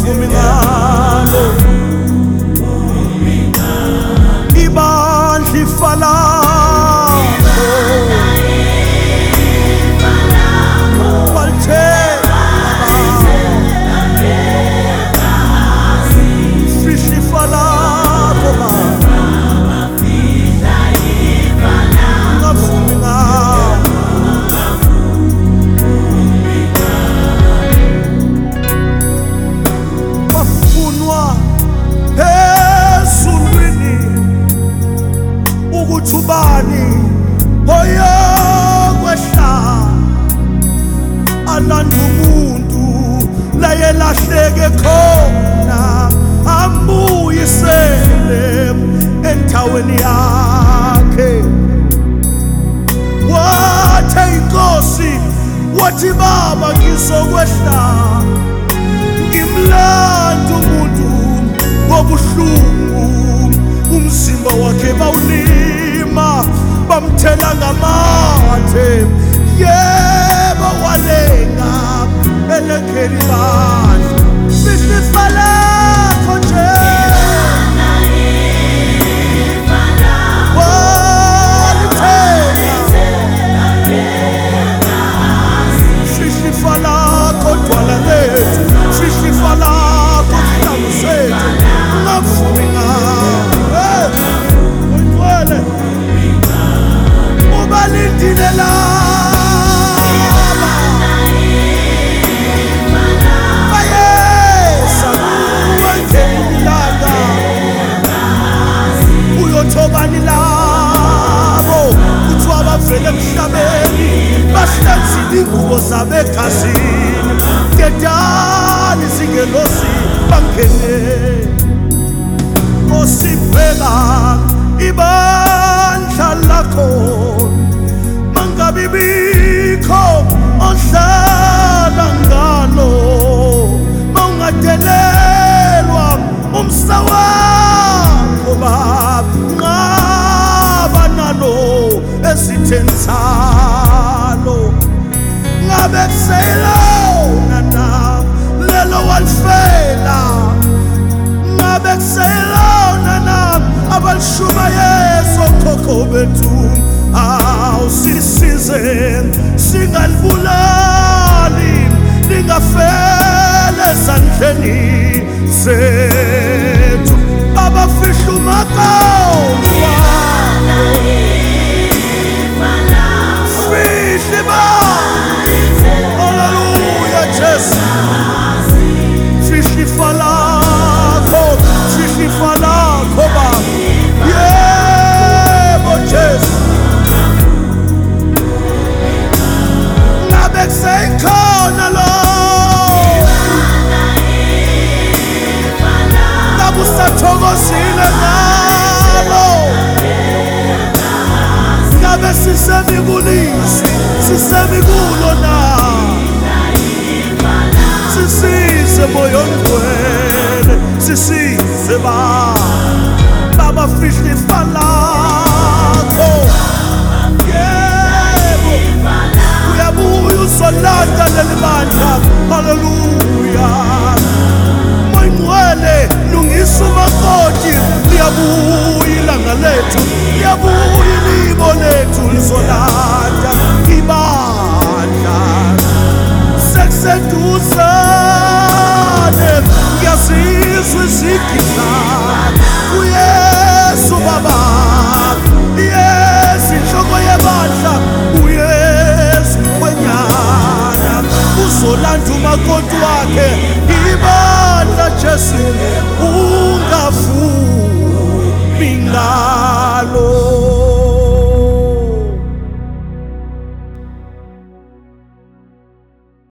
ungavumi ngalo ibandla ifa lakho walithenga fihla ifa lakho ungavumi ngalo bafunwa ezulwini ukuthi ubani oyokwehla alanda umuntu la yelahleke khona ambuyisele endaweni yakhe. Wathi inkosi wathi baba ngizokwehla ngimlanda umuntu ngobuhlungu umzimba wakhe bawulima bamthela ngamathe yebo walenga elekheli bandla fihla ifa lakho nje fihla ifa lakho dwala lethu fihla ifa lakho sihlangu sethu ungavumi ngalo ubalindile laba bayesa kuwengelilanga uyothobani labo kuthiwa bavele emhlabeni bahlanzile ingubo zabo egazini ngedani zingelosi bangene osibheka ibandla lakho mangabe bikho odlala ngalo mawungadelelwa umsa wakho banqaba nalo esithensalo ngabe kuselona na lelo walifela ngabe kuselona na abalishumayeza okhokho bethu awusisize singalibulali lingafele ezandleni zethu abafihla umaqondo fihla ibandla haleluya Jesu fihla ifa lakho fihla ifa lakho baba yebo Jesu ngabe kusekhona lo ngabe usathokozile ngalo ngabe sisemibulisi sisemikulo na sisize moyo ngcwele sisize baba fihla ifa lakho yebo uyabuya uzolanda leli bandla haleluya moya ngcwele lungisa umakoti liyabuya ilanga lethu liyabuya ilibo lethu lizolanda ibandla sekuseduzane ngiyazizwa izigidla uyesu baba yesu inhloko yebandla uyesu mkhwenyana uzolanda umakoti wakhe ibandla Jesu ungavumi ngalo.